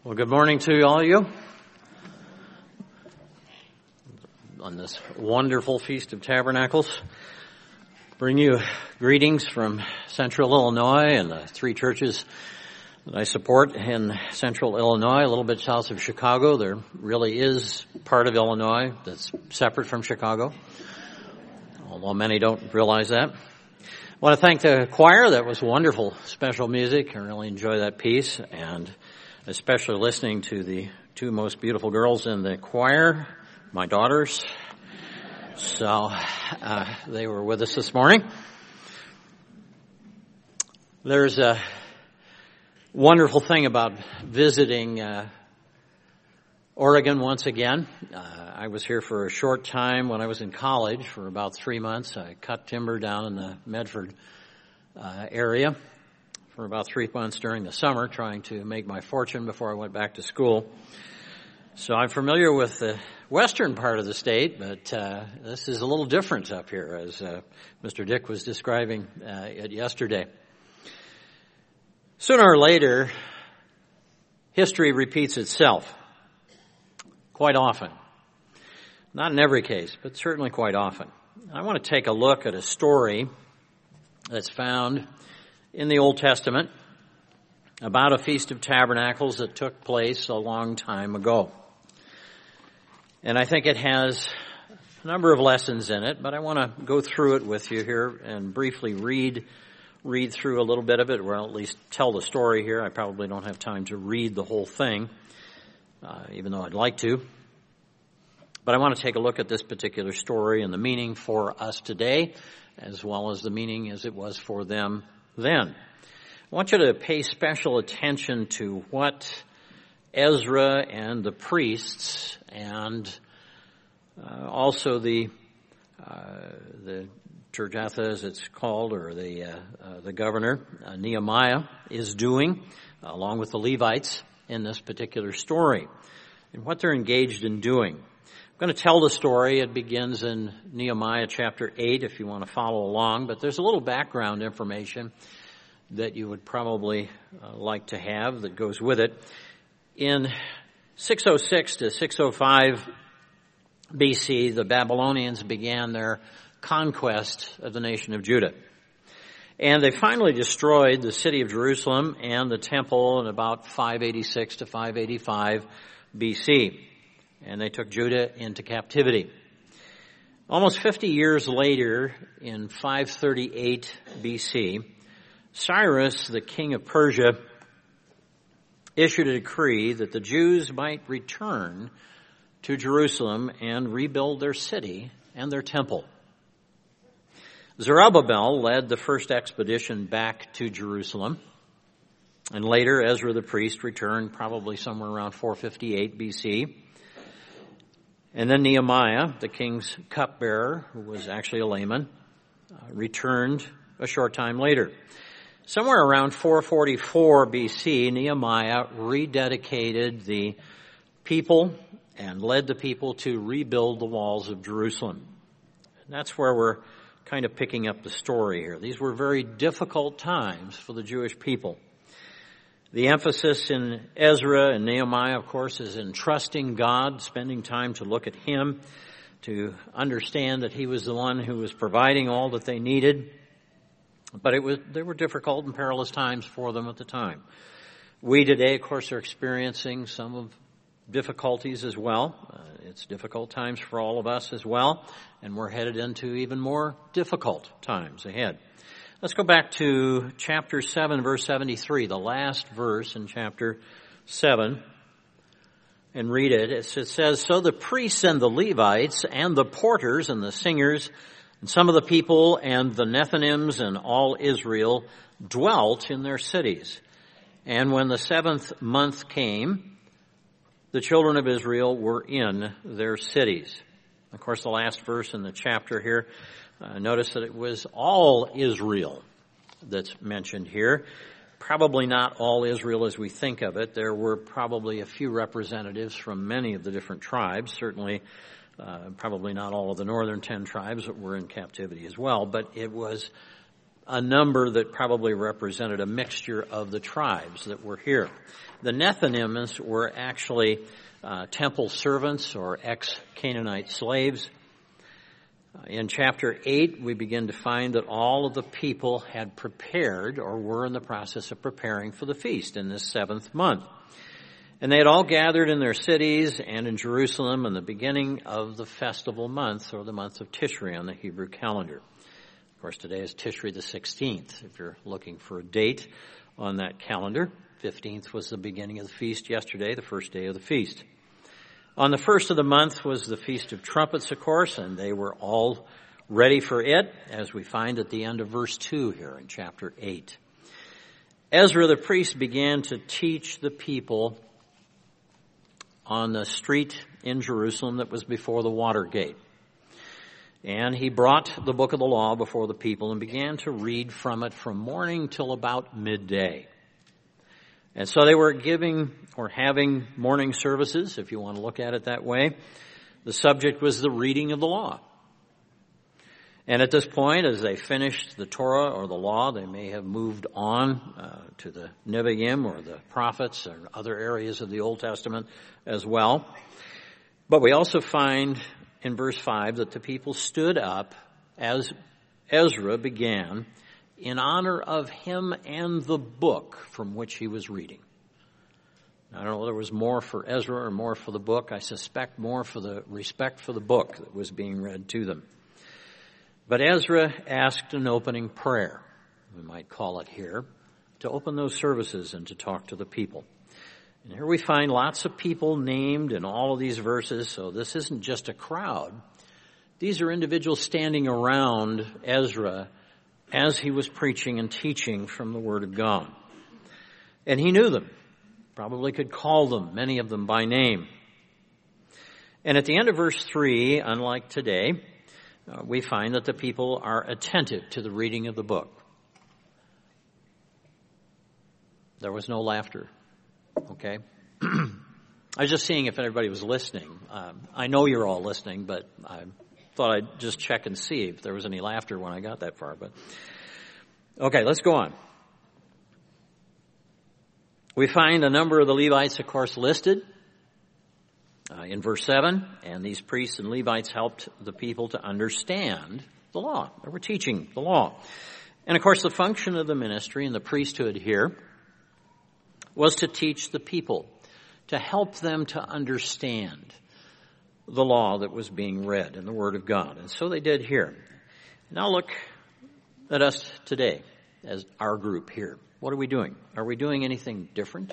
Well, good morning to all of you on this wonderful Feast of Tabernacles. Bring you greetings from Central Illinois and the three churches that I support in Central Illinois, a little bit south of Chicago. There really is part of Illinois that's separate from Chicago, although many don't realize that. I want to thank the choir. That was wonderful, special music. I really enjoy that piece, and especially listening to the two most beautiful girls in the choir, my daughters. So they were with us this morning. There's a wonderful thing about visiting Oregon once again. I was here for a short time when I was in college for about 3 months. I cut timber down in the Medford area for about 3 months during the summer, trying to make my fortune before I went back to school. So I'm familiar with the western part of the state, but this is a little different up here, as Mr. Dick was describing it yesterday. Sooner or later, history repeats itself, quite often. Not in every case, but certainly quite often. I want to take a look at a story that's found in the Old Testament about a Feast of Tabernacles that took place a long time ago. And I think it has a number of lessons in it, but I want to go through it with you here and briefly read through a little bit of it, or at least tell the story here. I probably don't have time to read the whole thing, even though I'd like to. But I want to take a look at this particular story and the meaning for us today, as well as the meaning as it was for them then. I want you to pay special attention to what Ezra and the priests and also the Tirjatha, as it's called, or the governor, Nehemiah, is doing, along with the Levites in this particular story, and what they're engaged in doing. I'm going to tell the story. It begins in Nehemiah chapter 8 if you want to follow along, but there's a little background information that you would probably like to have that goes with it. In 606 to 605 BC, the Babylonians began their conquest of the nation of Judah. And they finally destroyed the city of Jerusalem and the temple in about 586 to 585 BC. And they took Judah into captivity. Almost 50 years later, in 538 BC, Cyrus, the king of Persia, issued a decree that the Jews might return to Jerusalem and rebuild their city and their temple. Zerubbabel led the first expedition back to Jerusalem, and later Ezra the priest returned probably somewhere around 458 BC. And then Nehemiah, the king's cupbearer, who was actually a layman, returned a short time later. Somewhere around 444 BC, Nehemiah rededicated the people and led the people to rebuild the walls of Jerusalem. And that's where we're kind of picking up the story here. These were very difficult times for the Jewish people. The emphasis in Ezra and Nehemiah, of course, is in trusting God, spending time to look at Him, to understand that He was the one who was providing all that they needed. But they were difficult and perilous times for them at the time. We today, of course, are experiencing some of difficulties as well. It's difficult times for all of us as well, and we're headed into even more difficult times ahead. Let's go back to chapter 7, verse 73, the last verse in chapter 7, and read it. It says, "So the priests and the Levites and the porters and the singers and some of the people and the Nethinims and all Israel dwelt in their cities. And when the 7th month came, the children of Israel were in their cities." Of course, the last verse in the chapter here, notice that it was all Israel that's mentioned here. Probably not all Israel as we think of it. There were probably a few representatives from many of the different tribes, certainly probably not all of the northern 10 tribes that were in captivity as well, but it was a number that probably represented a mixture of the tribes that were here. The Nethinims were actually temple servants or ex-Canaanite slaves. In chapter 8, we begin to find that all of the people had prepared or were in the process of preparing for the feast in this 7th month. And they had all gathered in their cities and in Jerusalem in the beginning of the festival month, or the month of Tishri on the Hebrew calendar. Of course, today is Tishri the 16th, if you're looking for a date on that calendar. 15th was the beginning of the feast yesterday, the first day of the feast. On the first of the month was the Feast of Trumpets, of course, and they were all ready for it, as we find at the end of verse 2 here in chapter 8. Ezra the priest began to teach the people on the street in Jerusalem that was before the water gate. And he brought the book of the law before the people and began to read from it from morning till about midday. And so they were giving or having morning services, if you want to look at it that way. The subject was the reading of the law. And at this point, as they finished the Torah or the law, they may have moved on to the Nevi'im or the prophets or other areas of the Old Testament as well. But we also find in verse 5 that the people stood up as Ezra began in honor of him and the book from which he was reading. I don't know whether it was more for Ezra or more for the book. I suspect more for the respect for the book that was being read to them. But Ezra asked an opening prayer, we might call it here, to open those services and to talk to the people. And here we find lots of people named in all of these verses, so this isn't just a crowd. These are individuals standing around Ezra as he was preaching and teaching from the Word of God. And he knew them, probably could call them, many of them by name. And at the end of verse 3, unlike today, we find that the people are attentive to the reading of the book. There was no laughter, okay? I was just seeing if everybody was listening. I know you're all listening, but I thought I'd just check and see if there was any laughter when I got that far. But okay, let's go on. We find a number of the Levites, of course, listed in verse 7, and these priests and Levites helped the people to understand the law. They were teaching the law. And, of course, the function of the ministry and the priesthood here was to teach the people, to help them to understand the law that was being read in the Word of God. And so they did here. Now look at us today as our group here. What are we doing? Are we doing anything different?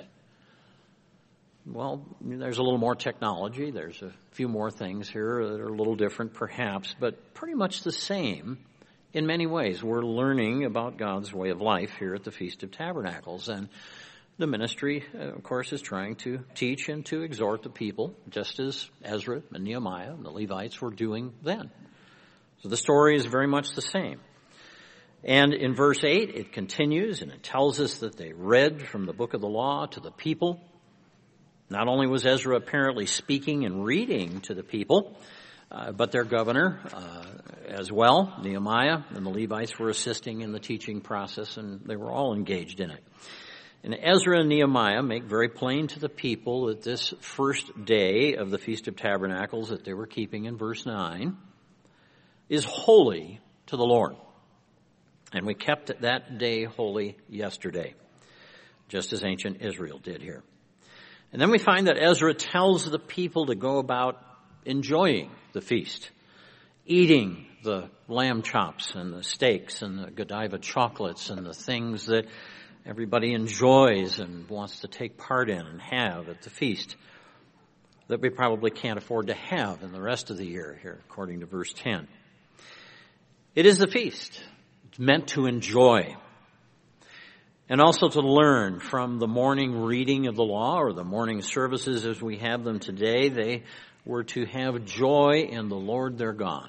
Well, there's a little more technology. There's a few more things here that are a little different perhaps, but pretty much the same in many ways. We're learning about God's way of life here at the Feast of Tabernacles. And the ministry, of course, is trying to teach and to exhort the people, just as Ezra and Nehemiah and the Levites were doing then. So the story is very much the same. And in verse 8, it continues, and it tells us that they read from the book of the law to the people. Not only was Ezra apparently speaking and reading to the people, but their governor as well, Nehemiah, and the Levites were assisting in the teaching process, and they were all engaged in it. And Ezra and Nehemiah make very plain to the people that this first day of the Feast of Tabernacles that they were keeping in verse 9 is holy to the Lord. And we kept that day holy yesterday, just as ancient Israel did here. And then we find that Ezra tells the people to go about enjoying the feast, eating the lamb chops and the steaks and the Godiva chocolates and the things that everybody enjoys and wants to take part in and have at the feast that we probably can't afford to have in the rest of the year here, according to verse 10. It is the feast. It's meant to enjoy and also to learn from the morning reading of the law or the morning services as we have them today. They were to have joy in the Lord their God.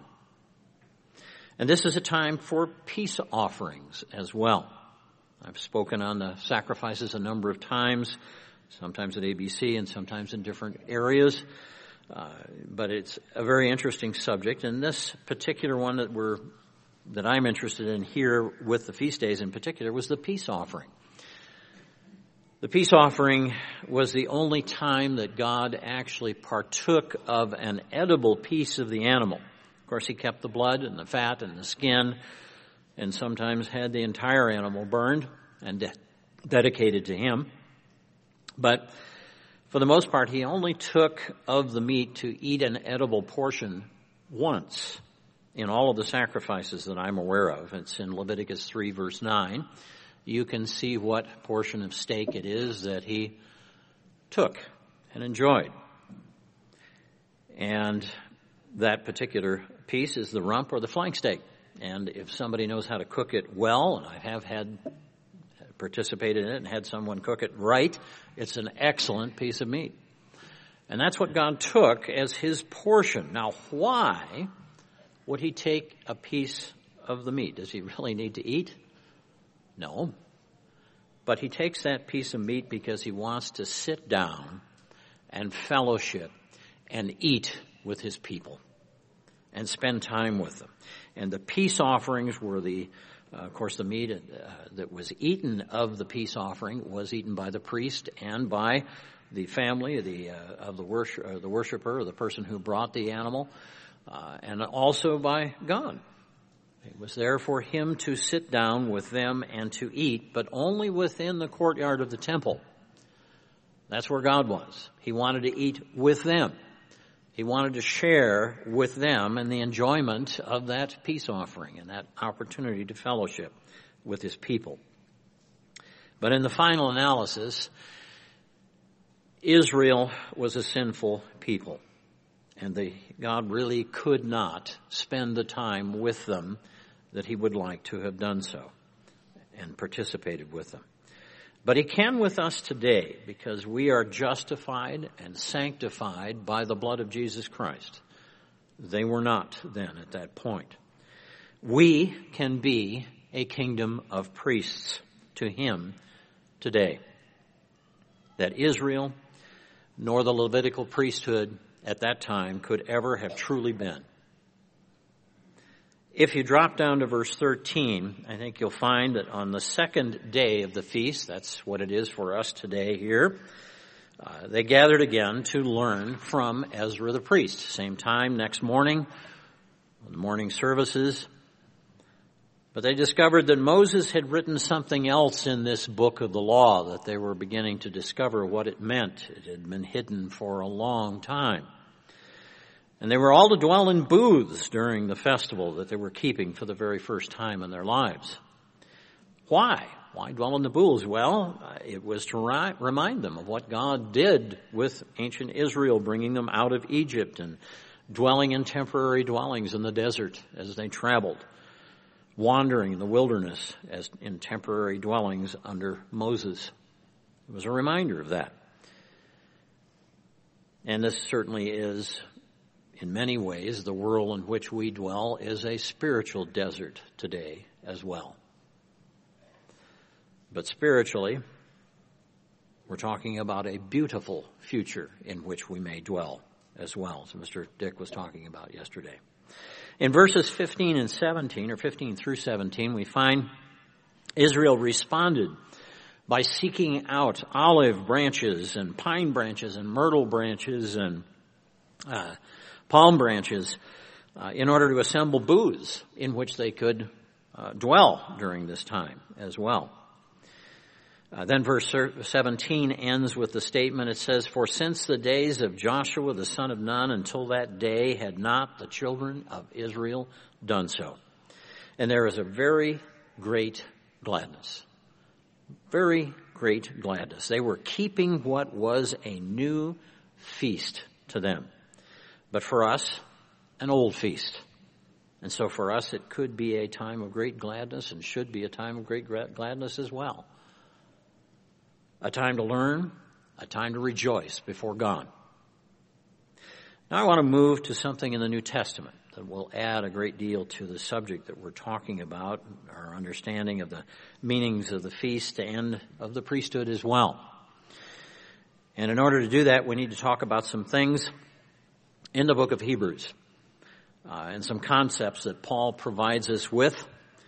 And this is a time for peace offerings as well. I've spoken on the sacrifices a number of times, sometimes at ABC and sometimes in different areas. But it's a very interesting subject. And this particular one that we're that I'm interested in here with the feast days in particular was the peace offering. The peace offering was the only time that God actually partook of an edible piece of the animal. Of course, he kept the blood and the fat and the skin, and sometimes had the entire animal burned and dedicated to him. But for the most part, he only took of the meat to eat an edible portion once in all of the sacrifices that I'm aware of. It's in Leviticus 3, verse 9. You can see what portion of steak it is that he took and enjoyed. And that particular piece is the rump or the flank steak. And if somebody knows how to cook it well, and I have participated in it and had someone cook it right, it's an excellent piece of meat. And that's what God took as his portion. Now, why would he take a piece of the meat? Does he really need to eat? No. But he takes that piece of meat because he wants to sit down and fellowship and eat with his people and spend time with them. And the peace offerings were of course, the meat that was eaten of the peace offering was eaten by the priest and by the family of the worshiper, or the person who brought the animal, and also by God. It was there for him to sit down with them and to eat, but only within the courtyard of the temple. That's where God was. He wanted to eat with them. He wanted to share with them in the enjoyment of that peace offering and that opportunity to fellowship with his people. But in the final analysis, Israel was a sinful people, and God really could not spend the time with them that he would like to have done so and participated with them. But he can with us today, because we are justified and sanctified by the blood of Jesus Christ. They were not then at that point. We can be a kingdom of priests to him today. That Israel nor the Levitical priesthood at that time could ever have truly been. If you drop down to verse 13, I think you'll find that on the second day of the feast, that's what it is for us today here, they gathered again to learn from Ezra the priest. Same time next morning, the morning services. But they discovered that Moses had written something else in this book of the law, that they were beginning to discover what it meant. It had been hidden for a long time. And they were all to dwell in booths during the festival that they were keeping for the very first time in their lives. Why? Why dwell in the booths? Well, it was to remind them of what God did with ancient Israel, bringing them out of Egypt and dwelling in temporary dwellings in the desert as they traveled, wandering in the wilderness as in temporary dwellings under Moses. It was a reminder of that. And this certainly is, in many ways, the world in which we dwell is a spiritual desert today as well. But spiritually, we're talking about a beautiful future in which we may dwell as well, as Mr. Dick was talking about yesterday. In verses 15 and 17, or 15 through 17, we find Israel responded by seeking out olive branches and pine branches and myrtle branches and palm branches in order to assemble booths in which they could dwell during this time as well. Then verse 17 ends with the statement. It says, "For since the days of Joshua the son of Nun until that day had not the children of Israel done so." And there is a very great gladness. Very great gladness. They were keeping what was a new feast to them. But for us, an old feast. And so for us, it could be a time of great gladness and should be a time of great gladness as well. A time to learn, a time to rejoice before God. Now I want to move to something in the New Testament that will add a great deal to the subject that we're talking about, our understanding of the meanings of the feast and of the priesthood as well. And in order to do that, we need to talk about some things in the book of Hebrews. and some concepts that Paul provides us with.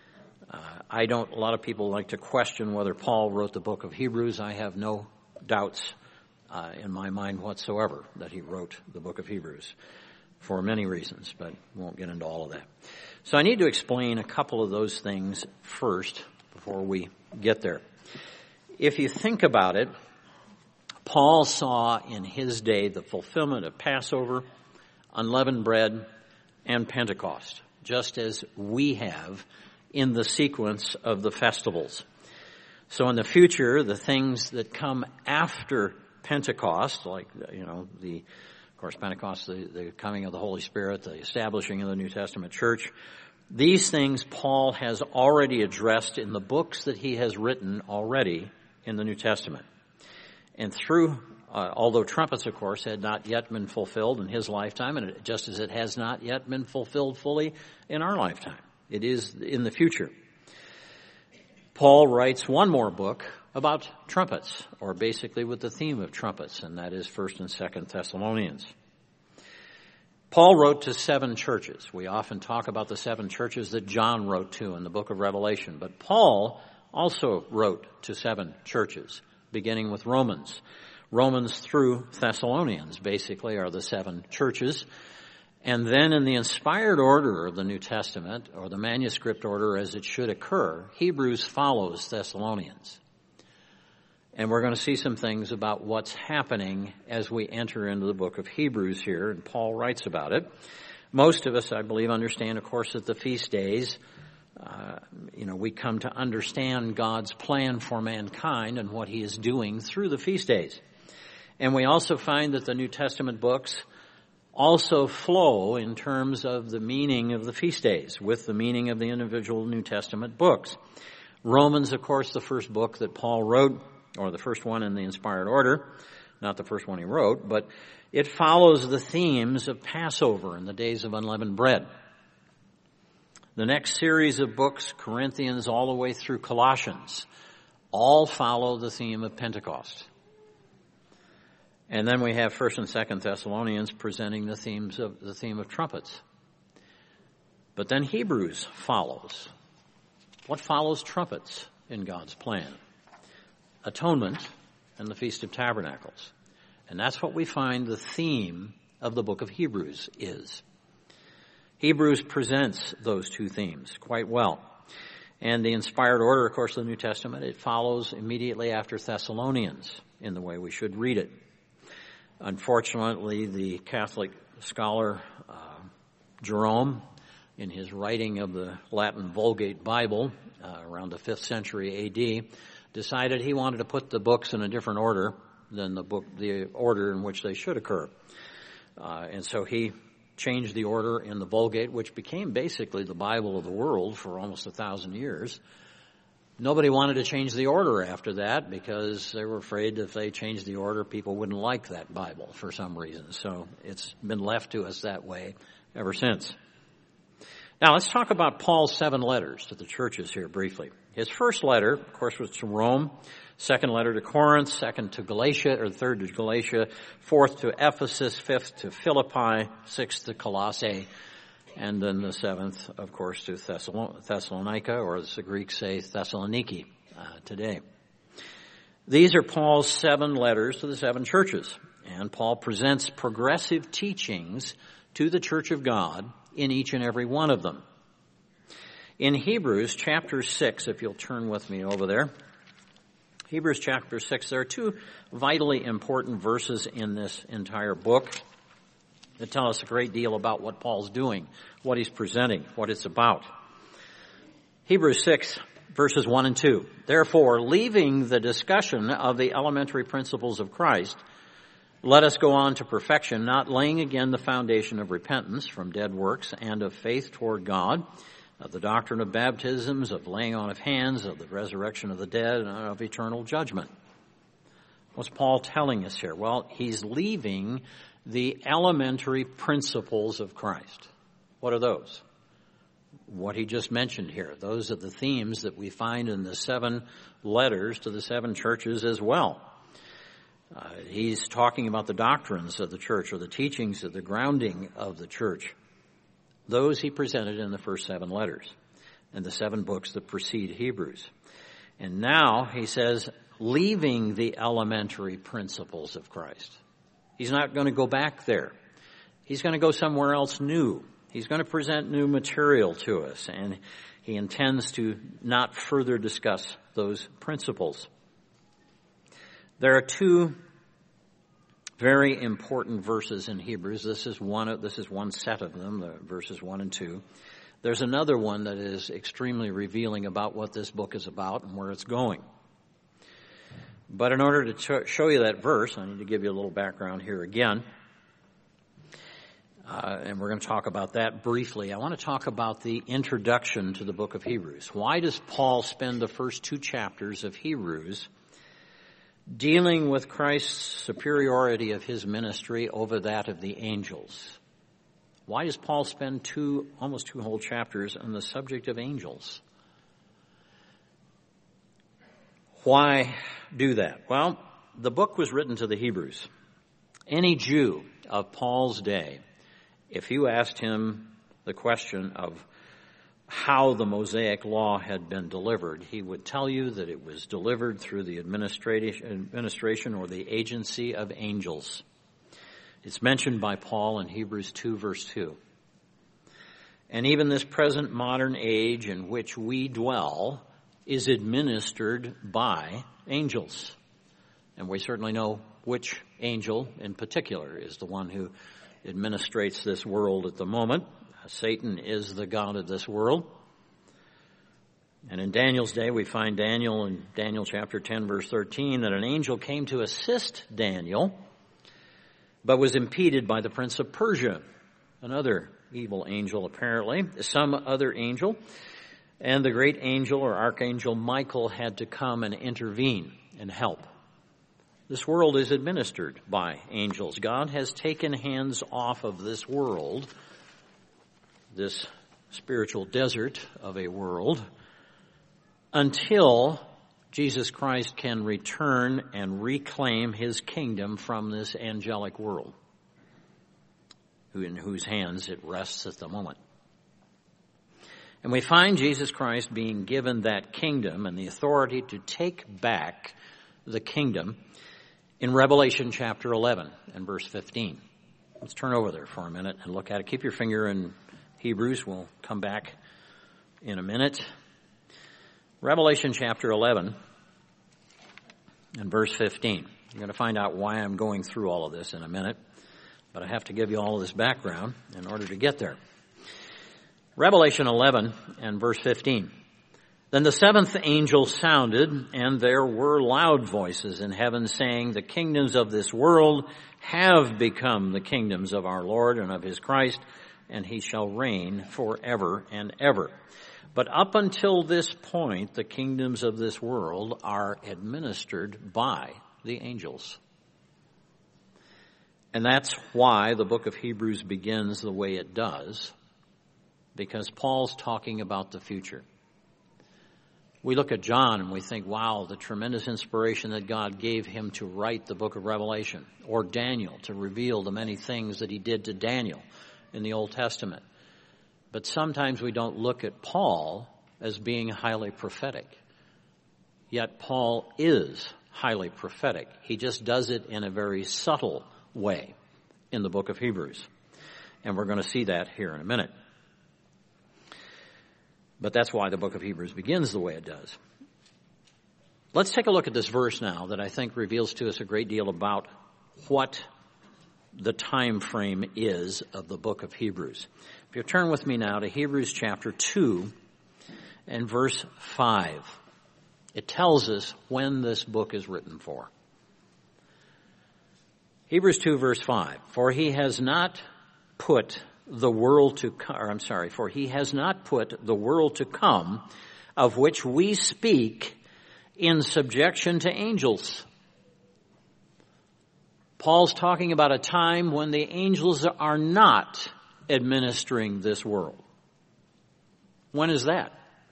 A lot of people like to question whether Paul wrote the book of Hebrews. I have no doubts in my mind whatsoever that he wrote the book of Hebrews for many reasons, but won't get into all of that. So I need to explain a couple of those things first before we get there. If you think about it, Paul saw in his day the fulfillment of Passover, unleavened bread, and Pentecost, just as we have in the sequence of the festivals. So in the future, the things that come after Pentecost, like, of course, Pentecost, the coming of the Holy Spirit, the establishing of the New Testament church, these things Paul has already addressed in the books that he has written already in the New Testament. And through, although trumpets, of course, had not yet been fulfilled in his lifetime, and just as it has not yet been fulfilled fully in our lifetime, it is in the future. Paul writes one more book about trumpets, or basically with the theme of trumpets, and that is 1st and 2nd Thessalonians. Paul wrote to 7 churches. We often talk about the 7 churches that John wrote to in the book of Revelation, but Paul also wrote to 7 churches, beginning with Romans. Romans through Thessalonians, basically, are the 7 churches. And then in the inspired order of the New Testament, or the manuscript order as it should occur, Hebrews follows Thessalonians. And we're going to see some things about what's happening as we enter into the book of Hebrews here, and Paul writes about it. Most of us, I believe, understand, of course, that the feast days, we come to understand God's plan for mankind and what he is doing through the feast days. And we also find that the New Testament books also flow in terms of the meaning of the feast days with the meaning of the individual New Testament books. Romans, of course, the first book that Paul wrote, or the first one in the inspired order, not the first one he wrote, but it follows the themes of Passover and the days of unleavened bread. The next series of books, Corinthians all the way through Colossians, all follow the theme of Pentecost. And then we have 1st and 2nd Thessalonians presenting the theme of trumpets. But then Hebrews follows. What follows trumpets in God's plan? Atonement and the Feast of Tabernacles. And that's what we find the theme of the book of Hebrews is. Hebrews presents those two themes quite well. And the inspired order, of course, of the New Testament, it follows immediately after Thessalonians in the way we should read it. Unfortunately, the Catholic scholar Jerome, in his writing of the Latin Vulgate Bible around the 5th century A.D., decided he wanted to put the books in a different order than the order in which they should occur. And so he changed the order in the Vulgate, which became basically the Bible of the world for almost 1,000 years. Nobody wanted to change the order after that because they were afraid if they changed the order, people wouldn't like that Bible for some reason. So it's been left to us that way ever since. Now let's talk about Paul's 7 letters to the churches here briefly. His first letter, of course, was to Rome. Second letter to Corinth, second to Galatia, or third to Galatia, fourth to Ephesus, fifth to Philippi, sixth to Colossae, and then the seventh, of course, to Thessalonica, or as the Greeks say, Thessaloniki today. These are Paul's 7 letters to the 7 churches, and Paul presents progressive teachings to the church of God in each and every one of them. In Hebrews chapter 6, if you'll turn with me over there, Hebrews chapter 6, there are 2 vitally important verses in this entire book that tell us a great deal about what Paul's doing, what he's presenting, what it's about. Hebrews 6, verses 1 and 2. Therefore, leaving the discussion of the elementary principles of Christ, let us go on to perfection, not laying again the foundation of repentance from dead works and of faith toward God, of the doctrine of baptisms, of laying on of hands, of the resurrection of the dead, and of eternal judgment. What's Paul telling us here? Well, he's leaving the elementary principles of Christ. What are those? What he just mentioned here. Those are the themes that we find in the 7 letters to the 7 churches as well. He's talking about the doctrines of the church, or the teachings of the grounding of the church. Those he presented in the first 7 letters and the 7 books that precede Hebrews. And now he says, leaving the elementary principles of Christ. He's not going to go back there. He's going to go somewhere else new. He's going to present new material to us, and he intends to not further discuss those principles. There are 2 very important verses in Hebrews. This is one set of them, the verses 1 and 2. There's another one that is extremely revealing about what this book is about and where it's going. But in order to show you that verse, I need to give you a little background here again. And we're going to talk about that briefly. I want to talk about the introduction to the book of Hebrews. Why does Paul spend the first 2 chapters of Hebrews dealing with Christ's superiority of his ministry over that of the angels? Why does Paul spend almost 2 whole chapters on the subject of angels? Why do that? Well, the book was written to the Hebrews. Any Jew of Paul's day, if you asked him the question of how the Mosaic law had been delivered, he would tell you that it was delivered through the administration or the agency of angels. It's mentioned by Paul in Hebrews 2, verse 2. And even this present modern age in which we dwell is administered by angels. And we certainly know which angel in particular is the one who administrates this world at the moment. Satan is the god of this world. And in Daniel's day, we find Daniel in Daniel chapter 10, verse 13, that an angel came to assist Daniel, but was impeded by the prince of Persia, another evil angel apparently, some other angel. And the great angel or archangel Michael had to come and intervene and help. This world is administered by angels. God has taken hands off of this world, this spiritual desert of a world, until Jesus Christ can return and reclaim his kingdom from this angelic world, in whose hands it rests at the moment. And we find Jesus Christ being given that kingdom and the authority to take back the kingdom in Revelation chapter 11 and verse 15. Let's turn over there for a minute and look at it. Keep your finger in Hebrews. We'll come back in a minute. Revelation chapter 11 and verse 15. You're going to find out why I'm going through all of this in a minute, but I have to give you all of this background in order to get there. Revelation 11 and verse 15. Then the 7th angel sounded, and there were loud voices in heaven saying, the kingdoms of this world have become the kingdoms of our Lord and of his Christ, and he shall reign forever and ever. But up until this point, the kingdoms of this world are administered by the angels. And that's why the book of Hebrews begins the way it does, because Paul's talking about the future. We look at John and we think, wow, the tremendous inspiration that God gave him to write the book of Revelation, or Daniel to reveal the many things that he did to Daniel in the Old Testament. But sometimes we don't look at Paul as being highly prophetic. Yet Paul is highly prophetic. He just does it in a very subtle way in the book of Hebrews. And we're going to see that here in a minute. But that's why the book of Hebrews begins the way it does. Let's take a look at this verse now that I think reveals to us a great deal about what the time frame is of the book of Hebrews. If you turn with me now to Hebrews chapter 2 and verse 5, it tells us when this book is written for. Hebrews 2 verse 5, for he has not put the world to come, of which we speak, in subjection to angels. Paul's talking about a time when the angels are not administering this world. When is that?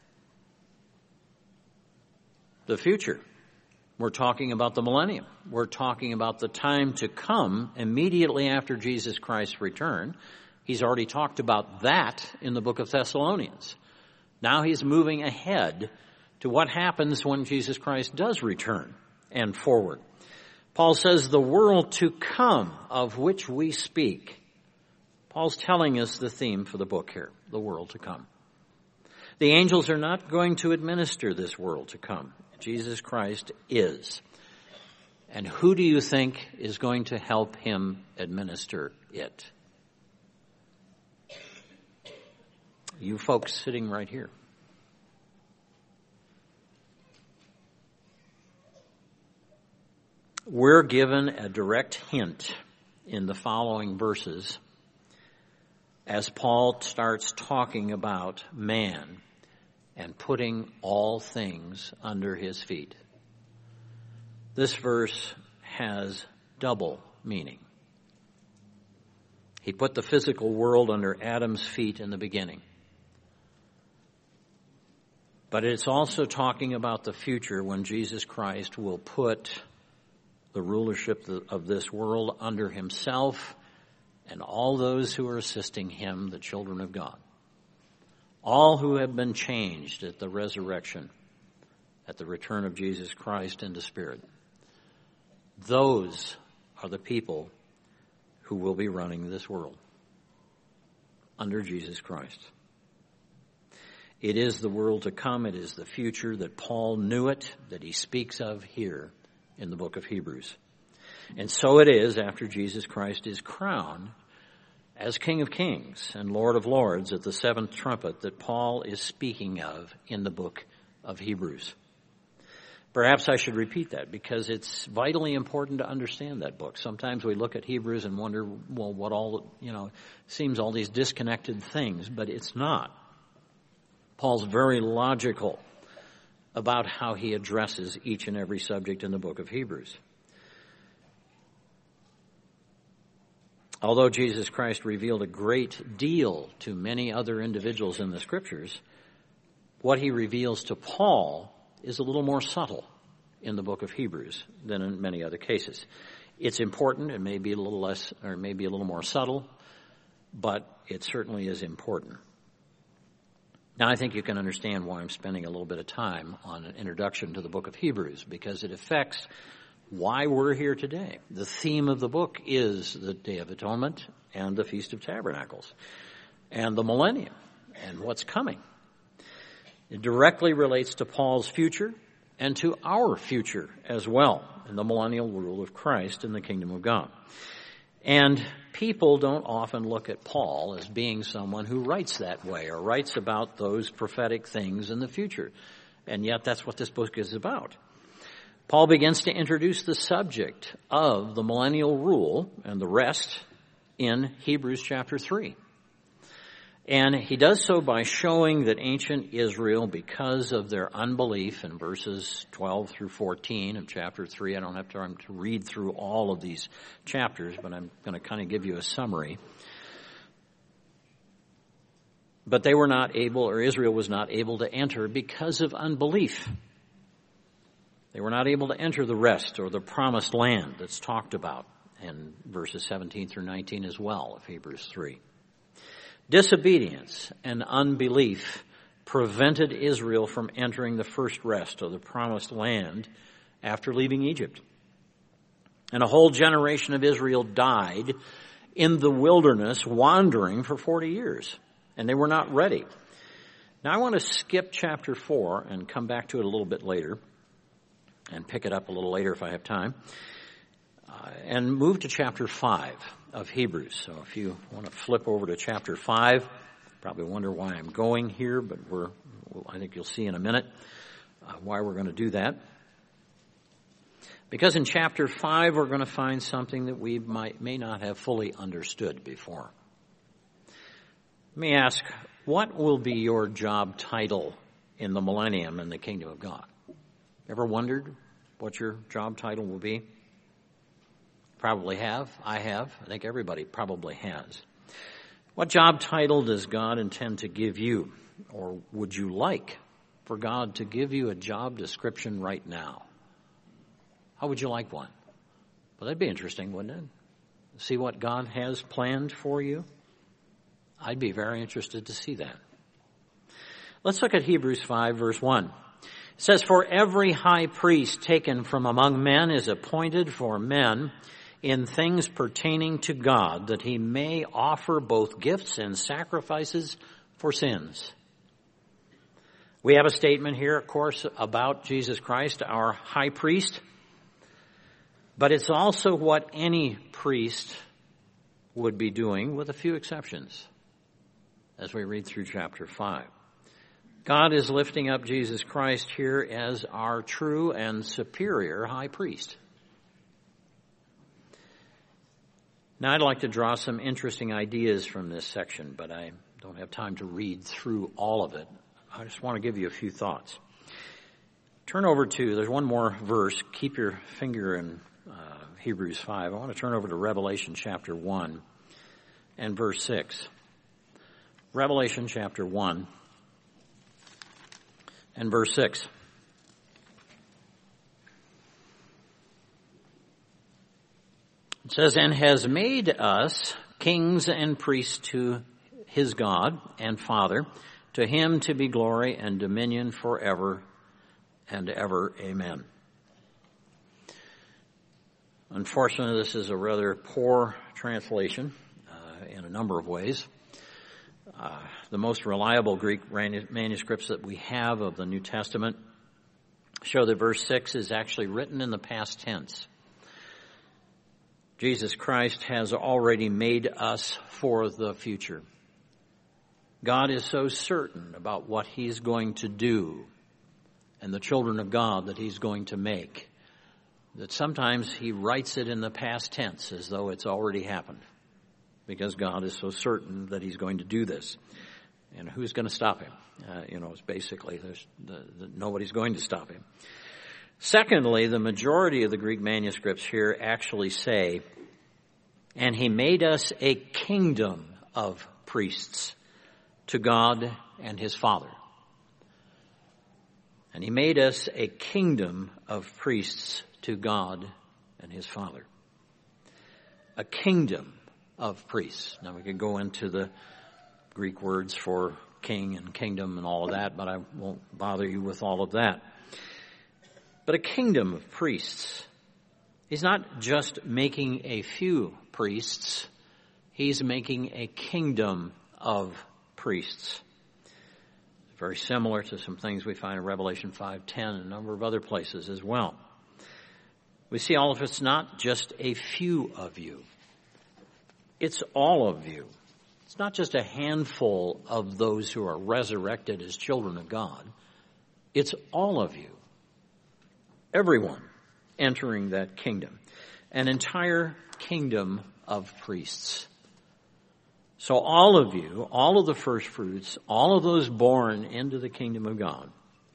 The future. We're talking about the millennium. We're talking about the time to come immediately after Jesus Christ's return, He's already talked about that in the book of Thessalonians. Now he's moving ahead to what happens when Jesus Christ does return and forward. Paul says, the world to come of which we speak. Paul's telling us the theme for the book here, the world to come. The angels are not going to administer this world to come. Jesus Christ is. And who do you think is going to help him administer it? You folks sitting right here. We're given a direct hint in the following verses as Paul starts talking about man and putting all things under his feet. This verse has double meaning. He put the physical world under Adam's feet in the beginning. But it's also talking about the future when Jesus Christ will put the rulership of this world under himself and all those who are assisting him, the children of God. All who have been changed at the resurrection, at the return of Jesus Christ into spirit. Those are the people who will be running this world under Jesus Christ. It is the world to come. It is the future that Paul knew it, that he speaks of here in the book of Hebrews. And so it is after Jesus Christ is crowned as King of Kings and Lord of Lords at the seventh trumpet that Paul is speaking of in the book of Hebrews. Perhaps I should repeat that because it's vitally important to understand that book. Sometimes we look at Hebrews and wonder, well, what all, seems all these disconnected things, but it's not. Paul's very logical about how he addresses each and every subject in the book of Hebrews. Although Jesus Christ revealed a great deal to many other individuals in the Scriptures, what he reveals to Paul is a little more subtle in the book of Hebrews than in many other cases. It's important. It may be a little less, or maybe a little more subtle, but it certainly is important. Now, I think you can understand why I'm spending a little bit of time on an introduction to the book of Hebrews, because it affects why we're here today. The theme of the book is the Day of Atonement and the Feast of Tabernacles and the millennium and what's coming. It directly relates to Paul's future and to our future as well in the millennial rule of Christ in the kingdom of God. And people don't often look at Paul as being someone who writes that way or writes about those prophetic things in the future. And yet that's what this book is about. Paul begins to introduce the subject of the millennial rule and the rest in Hebrews chapter 3. And he does so by showing that ancient Israel, because of their unbelief in verses 12 through 14 of chapter 3, I don't have time to read through all of these chapters, but I'm going to kind of give you a summary. But they were not able, or Israel was not able to enter because of unbelief. They were not able to enter the rest or the promised land that's talked about in verses 17 through 19 as well of Hebrews 3. Disobedience and unbelief prevented Israel from entering the first rest of the promised land after leaving Egypt. And a whole generation of Israel died in the wilderness wandering for 40 years. And they were not ready. Now I want to skip chapter 4 and come back to it a little bit later and pick it up a little later if I have time. And move to chapter 5 of Hebrews. So if you want to flip over to chapter 5, probably wonder why I'm going here, but I think you'll see in a minute why we're going to do that. Because in chapter 5, we're going to find something that we may not have fully understood before. Let me ask, what will be your job title in the millennium in the kingdom of God? Ever wondered what your job title will be? Probably have. I have. I think everybody probably has. What job title does God intend to give you? Or would you like for God to give you a job description right now? How would you like one? Well, that'd be interesting, wouldn't it? See what God has planned for you? I'd be very interested to see that. Let's look at Hebrews 5, verse 1. It says, "For every high priest taken from among men is appointed for men in things pertaining to God, that he may offer both gifts and sacrifices for sins." We have a statement here, of course, about Jesus Christ, our high priest. But it's also what any priest would be doing, with a few exceptions, as we read through chapter 5. God is lifting up Jesus Christ here as our true and superior high priest. Now, I'd like to draw some interesting ideas from this section, but I don't have time to read through all of it. I just want to give you a few thoughts. Turn over to, there's one more verse. Keep your finger in Hebrews 5. I want to turn over to Revelation chapter 1 and verse 6. Revelation chapter 1 and verse 6. It says, "And has made us kings and priests to his God and Father. To him to be glory and dominion forever and ever. Amen." Unfortunately, this is a rather poor translation in a number of ways. The most reliable Greek manuscripts that we have of the New Testament show that verse 6 is actually written in the past tense. Jesus Christ has already made us for the future. God is so certain about what he's going to do and the children of God that he's going to make that sometimes he writes it in the past tense as though it's already happened, because God is so certain that he's going to do this. And who's going to stop him? It's basically nobody's going to stop him. Secondly, the majority of the Greek manuscripts here actually say, "And he made us a kingdom of priests to God and his Father." And he made us a kingdom of priests to God and his Father. A kingdom of priests. Now we could go into the Greek words for king and kingdom and all of that, but I won't bother you with all of that. But a kingdom of priests. He's not just making a few priests. He's making a kingdom of priests. Very similar to some things we find in Revelation 5:10 and a number of other places as well. We see all of it's not just a few of you. It's all of you. It's not just a handful of those who are resurrected as children of God. It's all of you. Everyone entering that kingdom. An entire kingdom of priests. So all of you, all of the first fruits, all of those born into the kingdom of God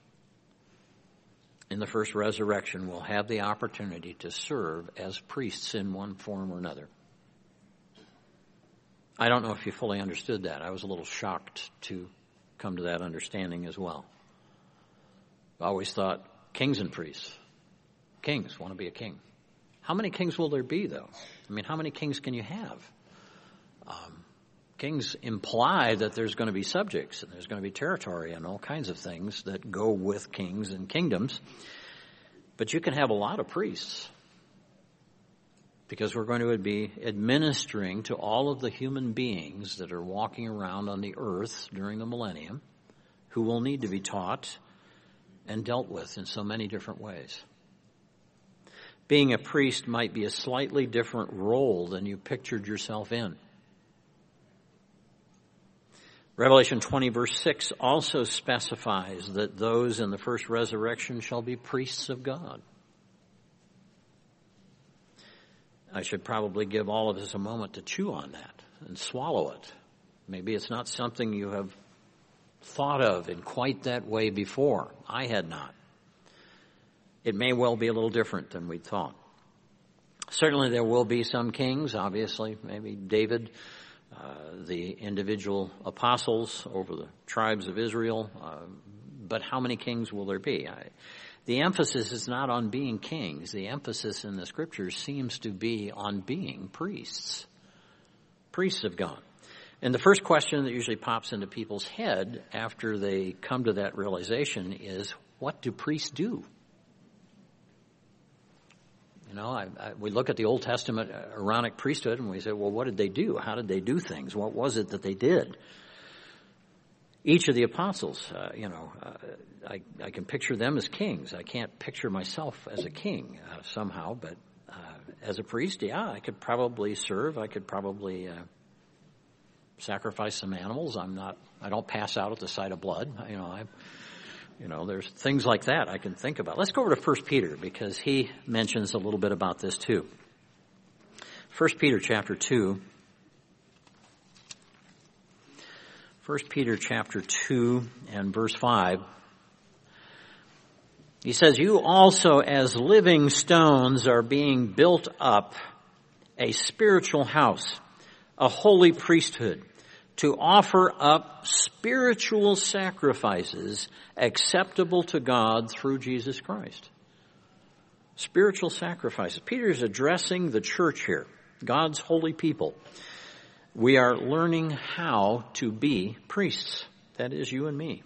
in the first resurrection will have the opportunity to serve as priests in one form or another. I don't know if you fully understood that. I was a little shocked to come to that understanding as well. I always thought kings and priests. Kings want to be a king. How many kings will there be, though? I mean, how many kings can you have? Kings imply that there's going to be subjects and there's going to be territory and all kinds of things that go with kings and kingdoms. But you can have a lot of priests, because we're going to be administering to all of the human beings that are walking around on the earth during the millennium, who will need to be taught and dealt with in so many different ways. Being a priest might be a slightly different role than you pictured yourself in. Revelation 20 verse 6 also specifies that those in the first resurrection shall be priests of God. I should probably give all of us a moment to chew on that and swallow it. Maybe it's not something you have thought of in quite that way before. I had not. It may well be a little different than we thought. Certainly there will be some kings, obviously, maybe David, the individual apostles over the tribes of Israel, but how many kings will there be? The emphasis is not on being kings. The emphasis in the scriptures seems to be on being priests. Priests of God. And the first question that usually pops into people's head after they come to that realization is, what do priests do? You know, we look at the Old Testament Aaronic priesthood and we say, well, what did they do? How did they do things? What was it that they did? Each of the apostles, I can picture them as kings. I can't picture myself as a king somehow, but as a priest, yeah, I could probably serve. I could probably sacrifice some animals. I don't pass out at the sight of blood. There's things like that I can think about. Let's go over to 1 Peter because he mentions a little bit about this too. 1 Peter chapter 2. 1 Peter chapter 2 and verse 5. He says, you also as living stones are being built up a spiritual house, a holy priesthood, to offer up spiritual sacrifices acceptable to God through Jesus Christ. Spiritual sacrifices. Peter is addressing the church here, God's holy people. We are learning how to be priests. That is you and me.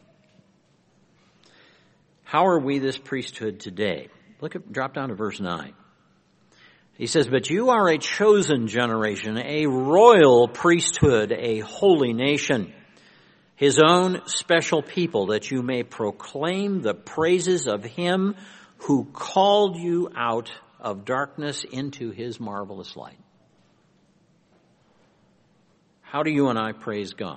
How are we this priesthood today? Drop down to verse 9. He says, but you are a chosen generation, a royal priesthood, a holy nation, his own special people, that you may proclaim the praises of him who called you out of darkness into his marvelous light. How do you and I praise God?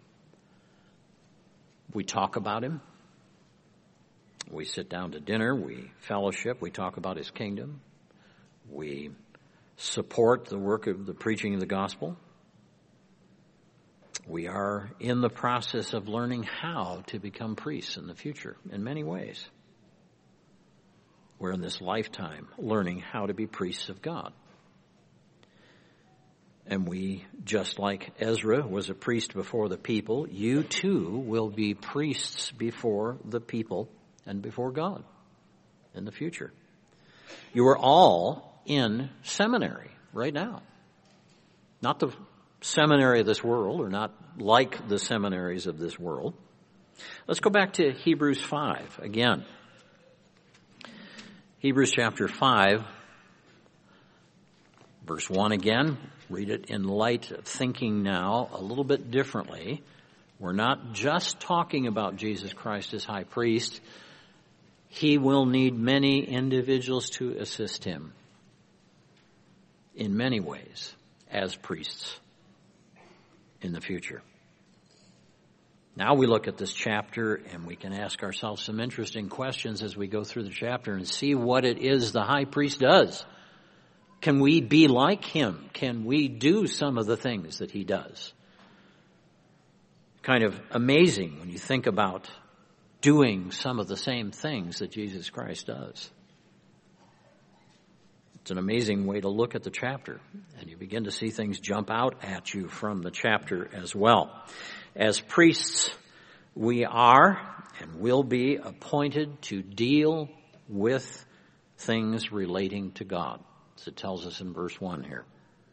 We talk about him. We sit down to dinner. We fellowship. We talk about his kingdom. We support the work of the preaching of the gospel. We are in the process of learning how to become priests in the future in many ways. We're in this lifetime learning how to be priests of God. And we, just like Ezra was a priest before the people, you too will be priests before the people and before God in the future. You are all in seminary right now. Not the seminary of this world, or not like the seminaries of this world. Let's go back to Hebrews 5 again. Hebrews chapter 5, verse 1 again. Read it in light of thinking now a little bit differently. We're not just talking about Jesus Christ as high priest. He will need many individuals to assist him in many ways as priests in the future. Now we look at this chapter and we can ask ourselves some interesting questions as we go through the chapter and see what it is the high priest does. Can we be like him? Can we do some of the things that he does? Kind of amazing when you think about doing some of the same things that Jesus Christ does. It's an amazing way to look at the chapter, and you begin to see things jump out at you from the chapter as well. As priests, we are and will be appointed to deal with things relating to God, as it tells us in verse 1 here.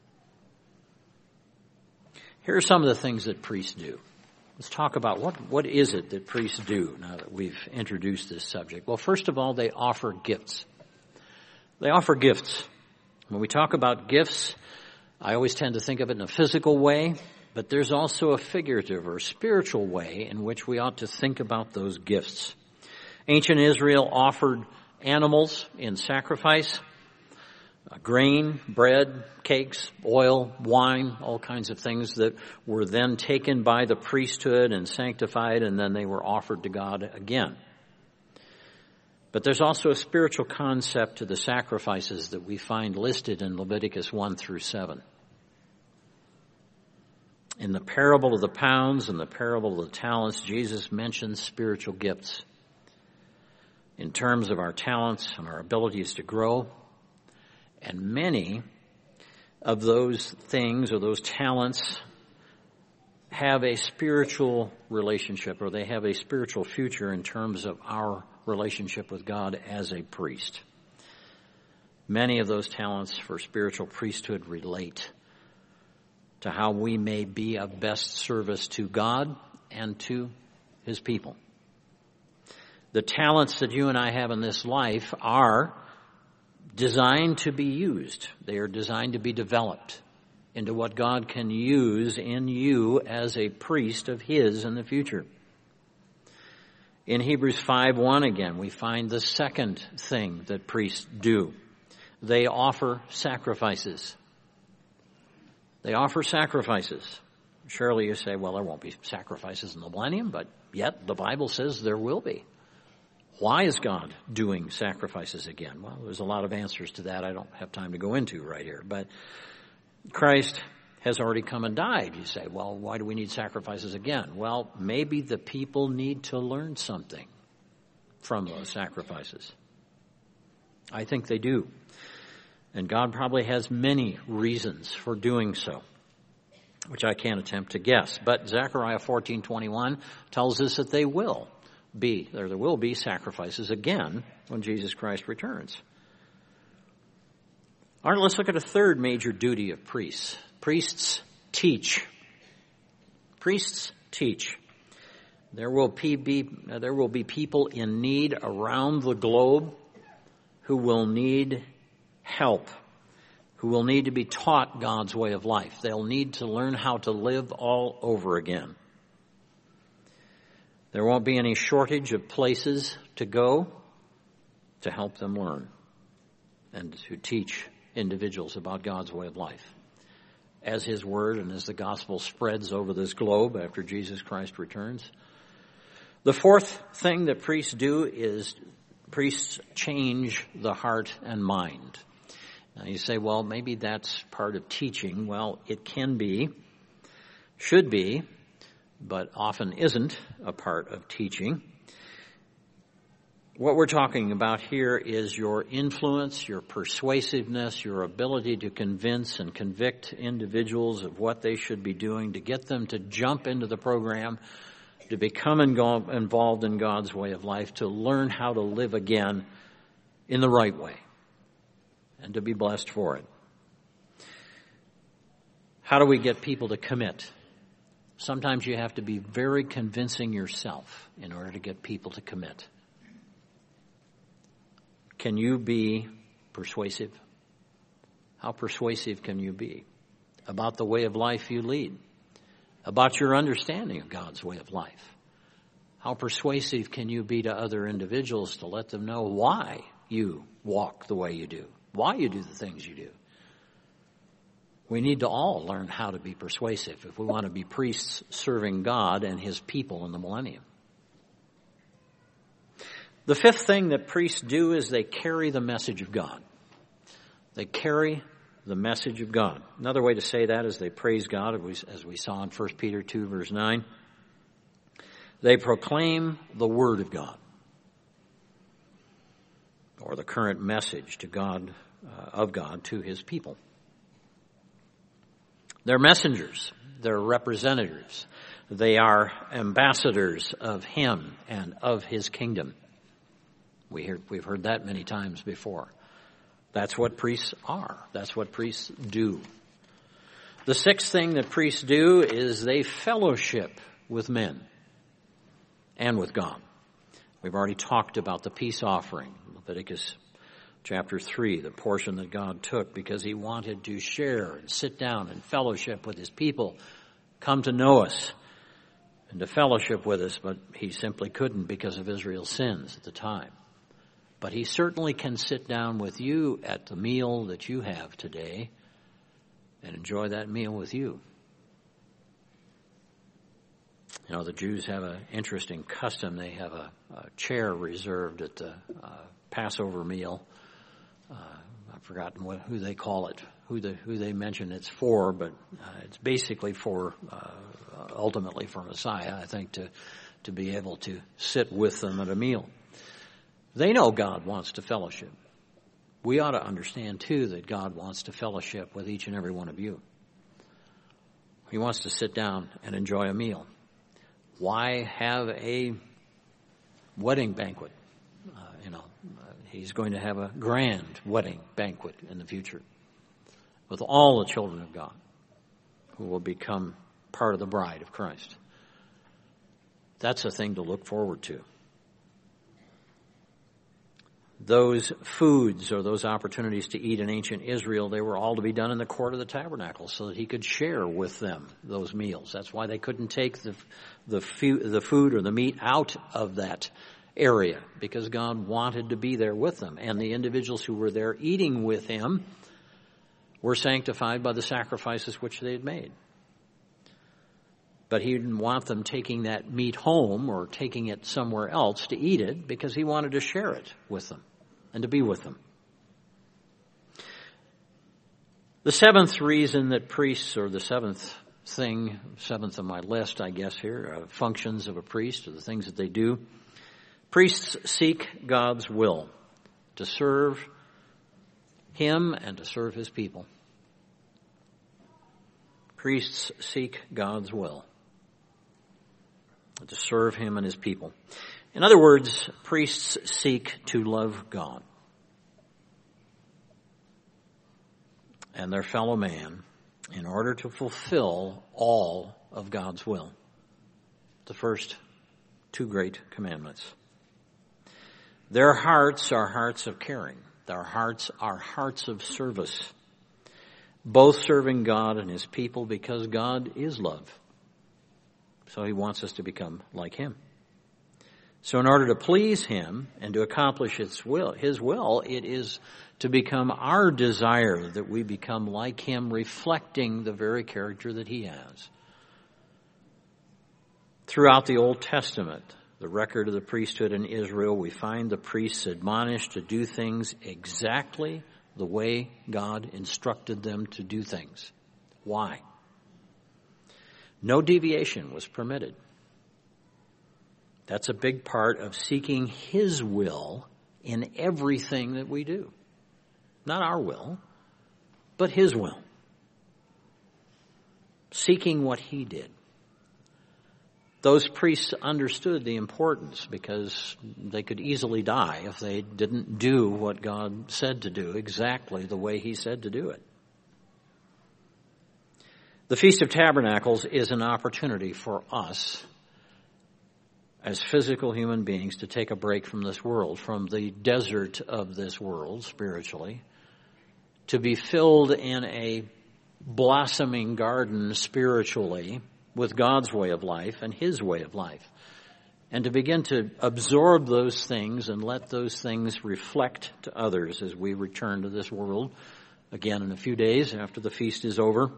Here are some of the things that priests do. Let's talk about what is it that priests do now that we've introduced this subject. Well, first of all, they offer gifts. They offer gifts. When we talk about gifts, I always tend to think of it in a physical way, but there's also a figurative or spiritual way in which we ought to think about those gifts. Ancient Israel offered animals in sacrifice, grain, bread, cakes, oil, wine, all kinds of things that were then taken by the priesthood and sanctified, and then they were offered to God again. But there's also a spiritual concept to the sacrifices that we find listed in Leviticus 1 through 7. In the parable of the pounds and the parable of the talents, Jesus mentions spiritual gifts in terms of our talents and our abilities to grow. And many of those things or those talents have a spiritual relationship, or they have a spiritual future in terms of our relationship with God as a priest. Many of those talents for spiritual priesthood relate to how we may be of best service to God and to His people. The talents that you and I have in this life are designed to be used. They are designed to be developed into what God can use in you as a priest of His in the future. In Hebrews 5:1 again, we find the second thing that priests do. They offer sacrifices. They offer sacrifices. Surely you say, well, there won't be sacrifices in the millennium, but yet the Bible says there will be. Why is God doing sacrifices again? Well, there's a lot of answers to that I don't have time to go into right here. But Christ has already come and died. You say, well, why do we need sacrifices again? Well, maybe the people need to learn something from those sacrifices. I think they do. And God probably has many reasons for doing so, which I can't attempt to guess. But Zechariah 14:21 tells us that there will be sacrifices again when Jesus Christ returns. All right, let's look at a third major duty of priests. Priests teach. Priests teach. There will be people in need around the globe who will need help, who will need to be taught God's way of life. They'll need to learn how to live all over again. There won't be any shortage of places to go to help them learn and to teach individuals about God's way of life. As His Word and as the gospel spreads over this globe after Jesus Christ returns. The fourth thing that priests do is priests change the heart and mind. Now you say, well, maybe that's part of teaching. Well, it can be, should be, but often isn't a part of teaching. What we're talking about here is your influence, your persuasiveness, your ability to convince and convict individuals of what they should be doing, to get them to jump into the program, to become involved in God's way of life, to learn how to live again in the right way, and to be blessed for it. How do we get people to commit? Sometimes you have to be very convincing yourself in order to get people to commit. Can you be persuasive? How persuasive can you be about the way of life you lead? About your understanding of God's way of life? How persuasive can you be to other individuals to let them know why you walk the way you do? Why you do the things you do? We need to all learn how to be persuasive if we want to be priests serving God and His people in the millennium. The fifth thing that priests do is they carry the message of God. They carry the message of God. Another way to say that is they praise God, as we saw in 1 Peter 2, verse 9. They proclaim the Word of God, or the current message to God, of God to His people. They're messengers. They're representatives. They are ambassadors of Him and of His kingdom. We've heard that many times before. That's what priests are. That's what priests do. The sixth thing that priests do is they fellowship with men and with God. We've already talked about the peace offering, Leviticus chapter 3, the portion that God took because He wanted to share and sit down and fellowship with His people, come to know us and to fellowship with us, but He simply couldn't because of Israel's sins at the time. But He certainly can sit down with you at the meal that you have today and enjoy that meal with you. You know, the Jews have an interesting custom. They have a chair reserved at the Passover meal. I've forgotten who they call it, who they mention it's for, but it's basically for, ultimately for Messiah, I think, to be able to sit with them at a meal. They know God wants to fellowship. We ought to understand, too, that God wants to fellowship with each and every one of you. He wants to sit down and enjoy a meal. Why have a wedding banquet? He's going to have a grand wedding banquet in the future with all the children of God. who will become part of the bride of Christ. That's a thing to look forward to. Those foods or those opportunities to eat in ancient Israel, they were all to be done in the court of the tabernacle so that he could share with them those meals. That's why they couldn't take the food or the meat out of that area, because God wanted to be there with them. And the individuals who were there eating with him were sanctified by the sacrifices which they had made. But he didn't want them taking that meat home or taking it somewhere else to eat it, because he wanted to share it with them and to be with them. The seventh reason that priests, or the seventh of my list, I guess here, functions of a priest, or the things that they do. Priests seek God's will to serve him and to serve his people. Priests seek God's will to serve him and his people. In other words, priests seek to love God and their fellow man in order to fulfill all of God's will. The first two great commandments. Their hearts are hearts of caring. Their hearts are hearts of service, both serving God and his people, because God is love. So he wants us to become like him. So in order to please him and to accomplish his will, it is to become our desire that we become like him, reflecting the very character that he has. Throughout the Old Testament, the record of the priesthood in Israel, we find the priests admonished to do things exactly the way God instructed them to do things. Why? No deviation was permitted. That's a big part of seeking his will in everything that we do. Not our will, but his will. Seeking what he did. Those priests understood the importance, because they could easily die if they didn't do what God said to do exactly the way he said to do it. The Feast of Tabernacles is an opportunity for us as physical human beings to take a break from this world, from the desert of this world spiritually, to be filled in a blossoming garden spiritually with God's way of life and his way of life, and to begin to absorb those things and let those things reflect to others as we return to this world again in a few days after the feast is over.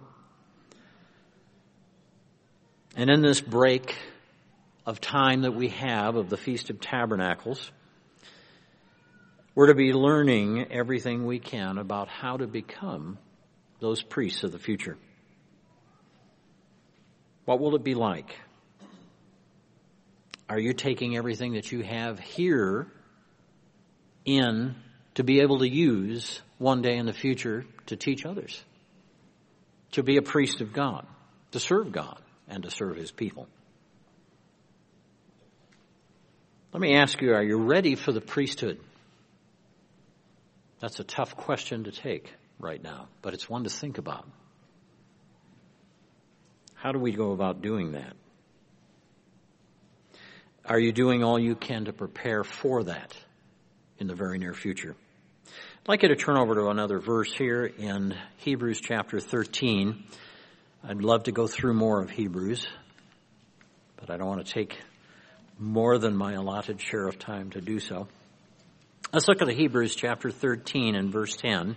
And in this break of time that we have of the Feast of Tabernacles, we're to be learning everything we can about how to become those priests of the future. What will it be like? Are you taking everything that you have here in to be able to use one day in the future to teach others? To be a priest of God, to serve God, and to serve his people. Let me ask you, are you ready for the priesthood? That's a tough question to take right now, but it's one to think about. How do we go about doing that? Are you doing all you can to prepare for that in the very near future? I'd like you to turn over to another verse here in Hebrews chapter 13. I'd love to go through more of Hebrews, but I don't want to take more than my allotted share of time to do so. Let's look at Hebrews chapter 13 and verse 10.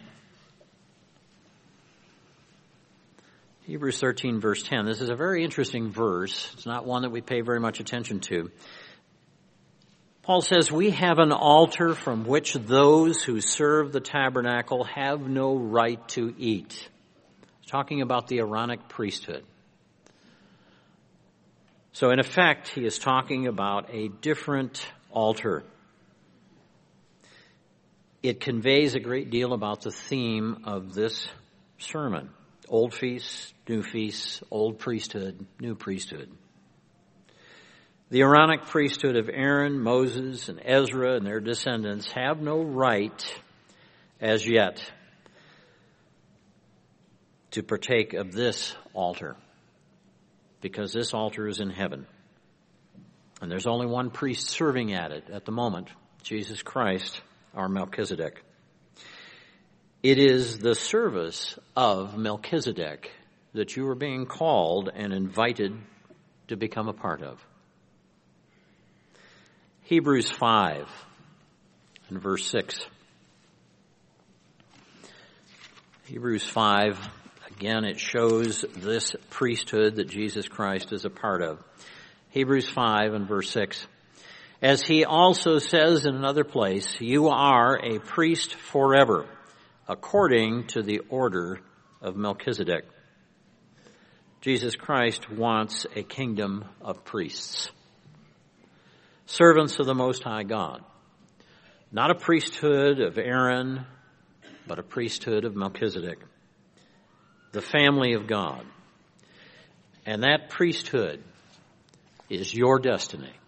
Hebrews 13, verse 10. This is a very interesting verse. It's not one that we pay very much attention to. Paul says, "We have an altar from which those who serve the tabernacle have no right to eat." He's talking about the Aaronic priesthood. So in effect, he is talking about a different altar. It conveys a great deal about the theme of this sermon. Old feasts, new feasts, old priesthood, new priesthood. The Aaronic priesthood of Aaron, Moses, and Ezra and their descendants have no right as yet to partake of this altar, because this altar is in heaven. And there's only one priest serving at it at the moment, Jesus Christ, our Melchizedek. It is the service of Melchizedek that you are being called and invited to become a part of. Hebrews 5 and verse 6. Hebrews 5, again, it shows this priesthood that Jesus Christ is a part of. Hebrews 5 and verse 6. As he also says in another place, you are a priest forever, according to the order of Melchizedek. Jesus Christ wants a kingdom of priests, servants of the Most High God. Not a priesthood of Aaron, but a priesthood of Melchizedek, the family of God. And that priesthood is your destiny.